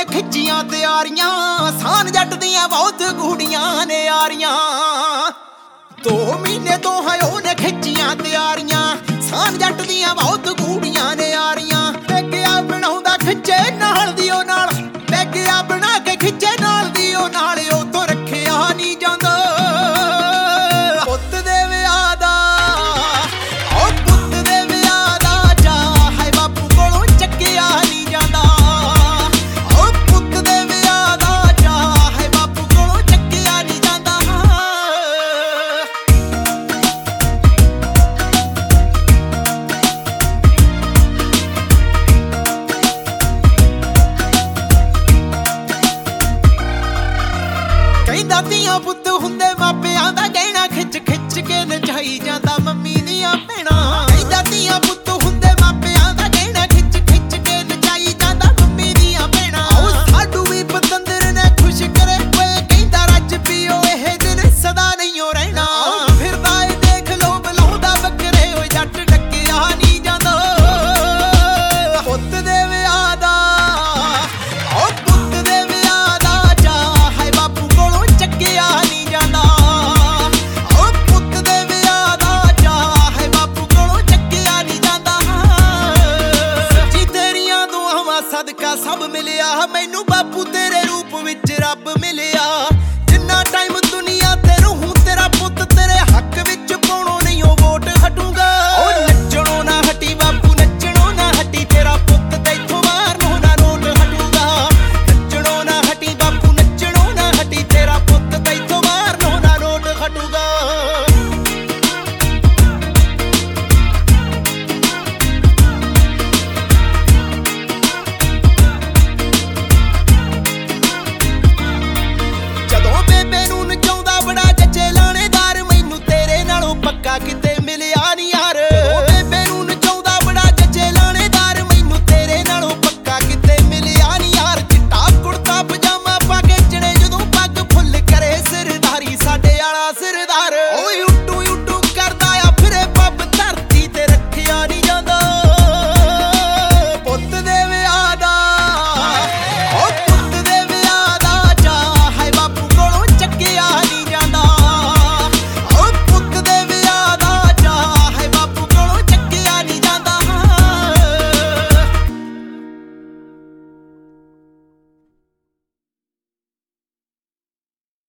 खिच्चियां तैयारियां सान जट दियां बहुत गूड़ियां ने यारियां 2 महीने तो है ओने खिच्चियां तैयारियां सान जट दियां बहुत गूड़ियां ने यारियां पैगिया बनाउंदा खिच्चे नाल दियो नाल पैगिया बना के खिच्चे नाल दियो नाल ओ तो रखिया नहीं जांदा पुत्त दे विआह दा ओ पुत्त दे विआह दा जा है बापू कोलों चक्किया नहीं जांदा ओ पुत्त दे विआह दा जा है बापू कोलों चक्किया नहीं जांदा ਕਹਿੰਦਾ ਧੀਆਂ ਪੁੱਤ ਹੁੰਦੇ ਮਾਪਿਆਂ ਦਾ ਗਹਿਣਾ ਖਿੱਚ ਖਿੱਚ ਕੇ ਨਚਾਈ ਜਾਂਦਾ ਮੰਮੀ ਦੀਆਂ ਭੈਣਾਂ ਕਹਿੰਦਾ ਧੀਆਂ ਪੁੱਤ ਹੁੰਦੇ ਮਾਪਿਆਂ ਦਾ ਗਹਿਣਾ ਖਿੱਚ ਖਿੱਚ ਕੇ ਨਚਾਈ ਜਾਂਦਾ ਮੰਮੀ ਦੀਆਂ ਭੈਣਾਂ ਉਹ ਸਾਡੂ ਵੀ ਪਤੰਦਰ ਨੇ ਖੁਸ਼ ਕਰੇ ਹੋਏ ਕਹਿੰਦਾ ਰੱਜ ਪੀਓ ਇਹ ਦਿਨ ਸਦਾ ਨਹੀਂ ਓ ਰਹਿਣਾ ਫਿਰਦਾ ਏ ਦੇਖ ਲੋ ਬਲਾਉਂਦਾ ਬੱਕਰੇ ਓਏ ਜੱਟ ਡੱਕਿਆ ਨਹੀਂ ਜਾਂਦਾ ਪੁੱਤ ਦੇ ਵਿਆਹ ਦਾ ਓ ਪੁੱਤ ਦੇ ਵਿਆਹ ਦਾ ਜਾ ਹੈ ਬਾਪੂ ਕੋਲੋਂ ਚੱਕਿਆ ਨਹੀਂ ਜਾਂਦਾ ਓ ਪੁੱਤ ਦੇ ਵਿਆਹ ਦਾ ਜਾ ਹੈ ਬਾਪੂ ਕੋਲੋਂ ਚੱਕਿਆ ਨਹੀਂ ਜਾਂਦਾ ਸੱਚੀ ਤੇਰੀਆਂ ਦੁਆਵਾਂ ਸਦਕਾ ਸਭ ਮਿਲਿਆ ਮੈਨੂੰ ਬਾਪੂ